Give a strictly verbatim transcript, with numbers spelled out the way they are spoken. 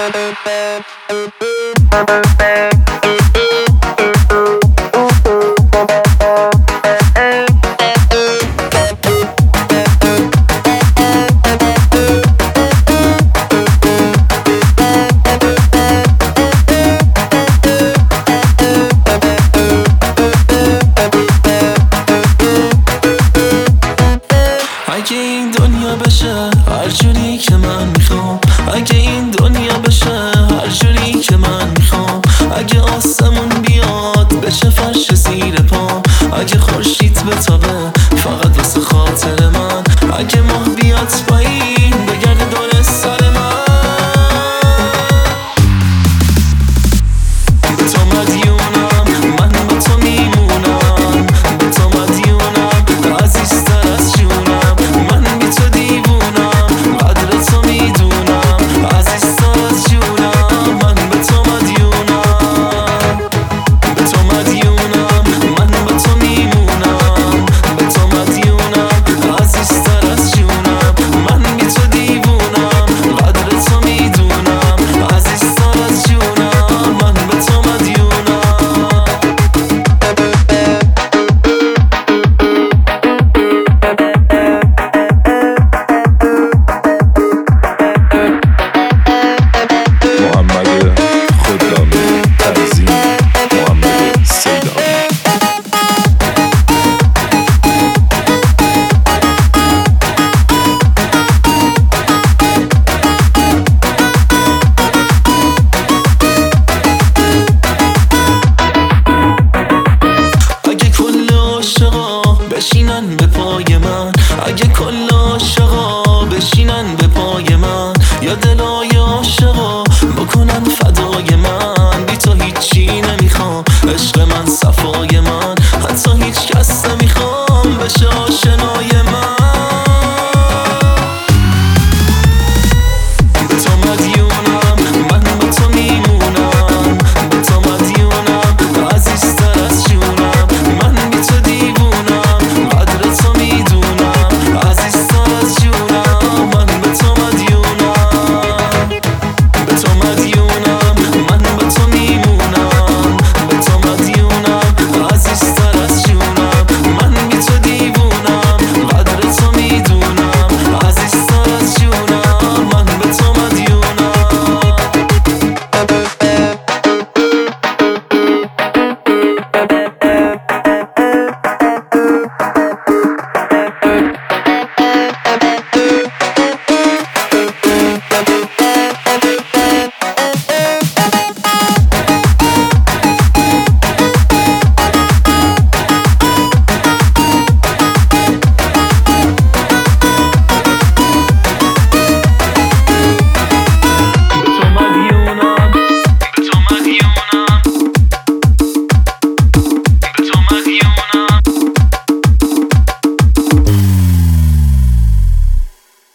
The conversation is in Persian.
اگه این دنیا بشه هر جوری که من میخوام، اگه این دنیا بشه هر جوری که من میخوام، اگه آسمون بیاد بشه فرش زیر پام، اگه خورشید بتابه فقط واسه خاطر من، اگه ماه بیاد پایین بگرده دور سر من، به تو مدیونم من با تو میمونم، به تو مدیونم عزیزتر از جونم، من بی تو دیوونم قدر تو میدونم، عزیزتر از جونم من به تو مدیونم، به تو مدیونم من با تو میمونم، به تو مدیونم عزیزتر از جونم، من بی تو دیوونم قدر تو میدونم، عزیزتر از جونم من به تو مدیونم. محمد خدامی تنظیم محمد سیدانی. اگه کل عاشقا بشینن به پای من، اگه کل عاشقا بشینن به پای من، یا دلای عاشقا بکنن فدای من، بی تو هیچی نمیخوام عشق من صفای من، حتی هیچ کس نمیخوام بشه آشنای من، به تو مدیونم